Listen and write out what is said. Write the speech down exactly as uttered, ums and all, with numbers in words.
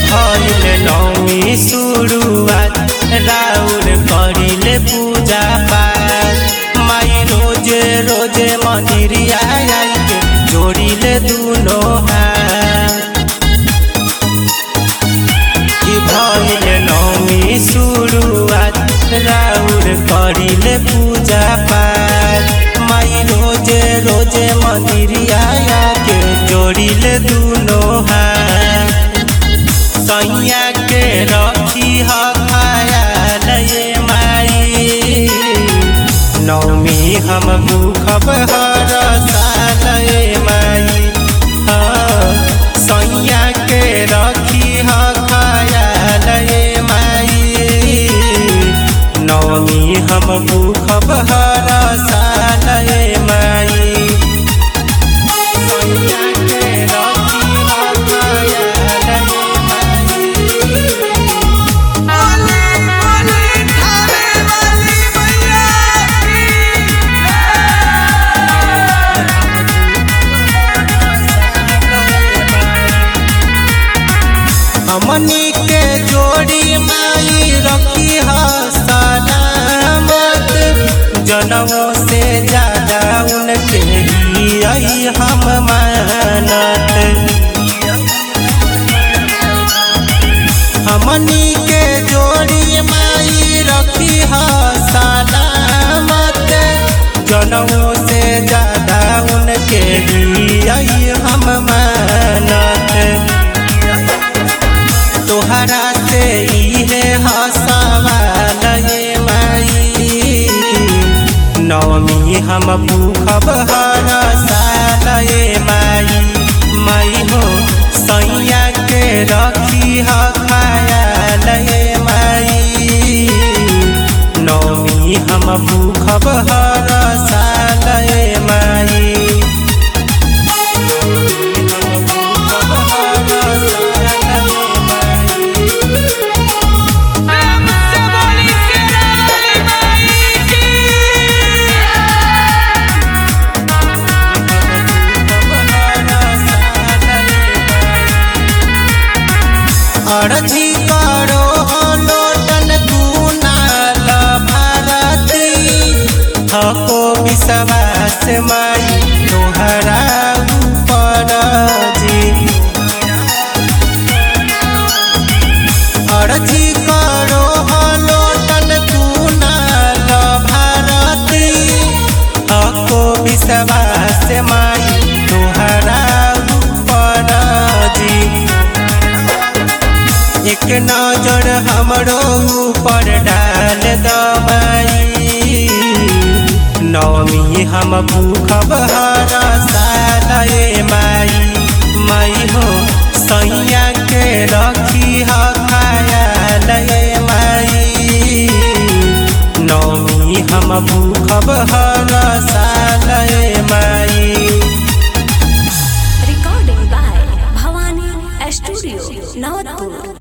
भइल नौमी शुरुआत राउर करिले पूजा पाठ माई रोजे रोजे मंदिरिया आइके जोड़िले दुनो हाथ। भइल नौमी शुरुआत राउर करिले पूजा पाठ माई रोजे रोजे मंदिरिया आइके जोड़िले दुनो हाथ। सैया के रखी हयाल ये माई नौमी हम भूखब हर साल ये माई। हाँ सैया के रखी हयाल ये माई नौमी हम भूखब हर साल ये माई। हमनी के जोड़ी माई रखी है सलामत जनमों से ज्यादा उनके ही आई हम मानत। हमनी के जोड़ी माई रखी है सलामत जनमों से ज्यादा उनके ही आई हम मानत। तोहरा से इहे हसवाल ये माई नौमी हम भूखब हर साल ये माई। माई हो सैया के रखी हयाल ये माई नौमी हम भूखब हर साल ये माई। अर्जी करो लोटन कुनाल भारती हको विश्वास माई तोहरा ऊपर जी। अर्जी करो लोटन कुनाल भारती हको विश्वास माई तोहरा ऊपर जी। एक नजर हमरो ऊपर डाल दबाई नौमी हम भूखब हर साल ये माई। माई हो सैया के रखी हयाल ये माई नौमी हम भूखब हर साल ये माई। Recording by Bhavani Studio, Navatpur।